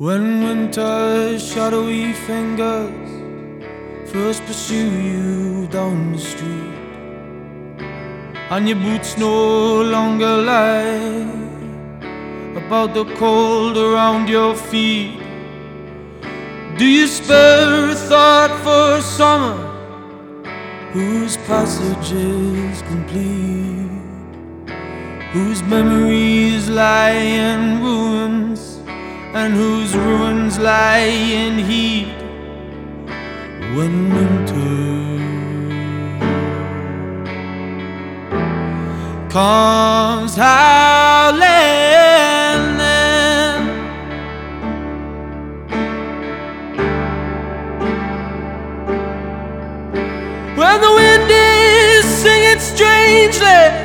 When winter's shadowy fingers first pursue you down the street, and your boots no longer lie about the cold around your feet, do you spare a thought for summer whose passage is complete, whose memories lie in ruins and whose ruins lie in heat? When winter comes howling in, when the wind is singing strangely